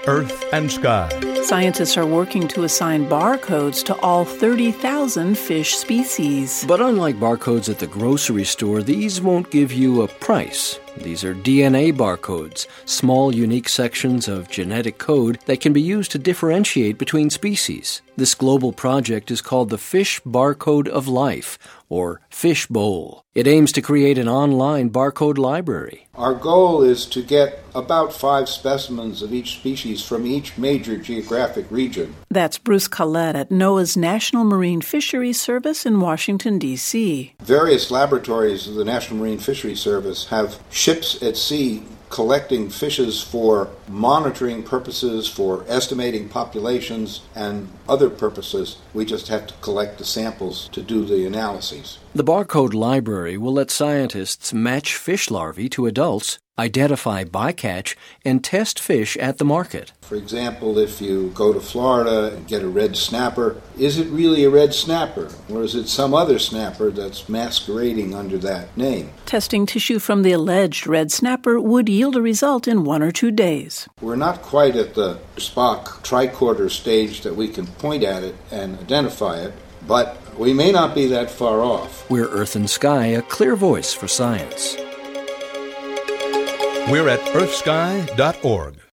Earth and Sky. Scientists are working to assign barcodes to all 30,000 fish species. But unlike barcodes at the grocery store, these won't give you a price. These are DNA barcodes, small, unique sections of genetic code that can be used to differentiate between species. This global project is called the Fish Barcode of Life, or Fishbowl. It aims to create an online barcode library. Our goal is to get about 5 specimens of each species from each major geographic region. That's Bruce Collette at NOAA's National Marine Fisheries Service in Washington, D.C. Various laboratories of the National Marine Fisheries Service have ships at sea collecting fishes for monitoring purposes, for estimating populations, and other purposes. We just have to collect the samples to do the analyses. The barcode library will let scientists match fish larvae to adults, identify bycatch, and test fish at the market. For example, if you go to Florida and get a red snapper, is it really a red snapper, or is it some other snapper that's masquerading under that name? Testing tissue from the alleged red snapper would yield a result in 1 or 2 days. We're not quite at the Spock tricorder stage that we can point at it and identify it, but we may not be that far off. We're Earth and Sky, a clear voice for science. We're at earthsky.org.